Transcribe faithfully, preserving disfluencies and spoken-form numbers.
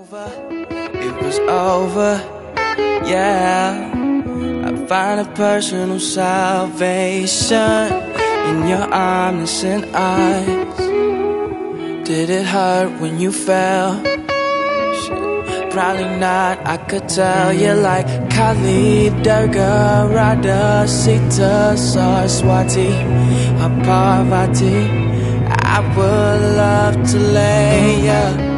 It was over, yeah. I find a personal salvation in your honest and eyes. Did it hurt when you fell? Shit, probably not, I could tell. You're like Kali, Durga, Radha, Sita, Saraswati, or Parvati. I would love to lay ya